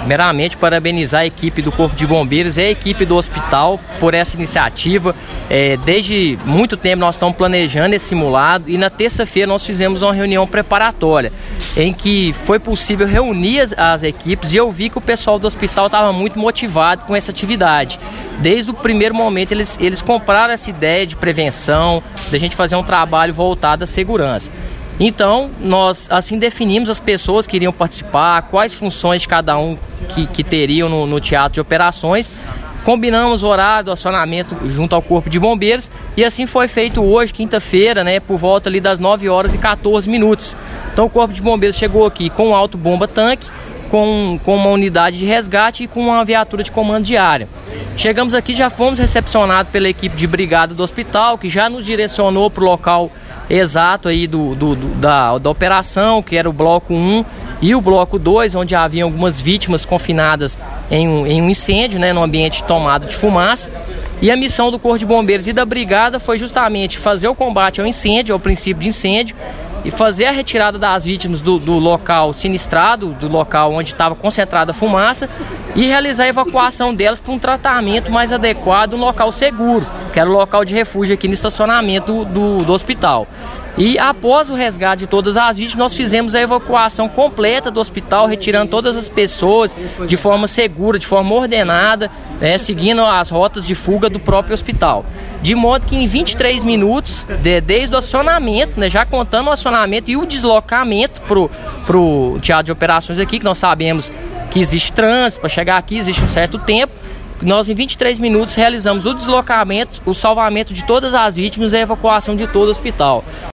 Primeiramente, parabenizar a equipe do Corpo de Bombeiros e a equipe do hospital por essa iniciativa. Desde muito tempo nós estamos planejando esse simulado e na terça-feira nós fizemos uma reunião preparatória em que foi possível reunir as equipes e eu vi que o pessoal do hospital estava muito motivado com essa atividade. Desde o primeiro momento eles compraram essa ideia de prevenção, da gente fazer um trabalho voltado à segurança. Então, nós assim definimos as pessoas que iriam participar, quais funções de cada um que teriam no teatro de operações. Combinamos o horário do acionamento junto ao Corpo de Bombeiros e assim foi feito hoje, quinta-feira, por volta ali das 9h14. Então o Corpo de Bombeiros chegou aqui com um auto-bomba-tanque, com uma unidade de resgate e com uma viatura de comando de área. Chegamos aqui, já fomos recepcionados pela equipe de brigada do hospital, que já nos direcionou para o local exato aí da operação, que era o bloco 1 e o bloco 2, onde havia algumas vítimas confinadas em um incêndio, no ambiente tomado de fumaça. E a missão do Corpo de Bombeiros e da brigada foi justamente fazer o combate ao incêndio, ao princípio de incêndio, e fazer a retirada das vítimas do local sinistrado, do local onde estava concentrada a fumaça, e realizar a evacuação delas para um tratamento mais adequado, um local seguro, que era o local de refúgio aqui no estacionamento do hospital. E após o resgate de todas as vítimas, nós fizemos a evacuação completa do hospital, retirando todas as pessoas de forma segura, de forma ordenada, seguindo as rotas de fuga do próprio hospital. De modo que em 23 minutos, desde o acionamento, já contando o acionamento e o deslocamento para o teatro de operações aqui, que nós sabemos que existe trânsito, para chegar aqui existe um certo tempo, nós em 23 minutos realizamos o deslocamento, o salvamento de todas as vítimas e a evacuação de todo o hospital.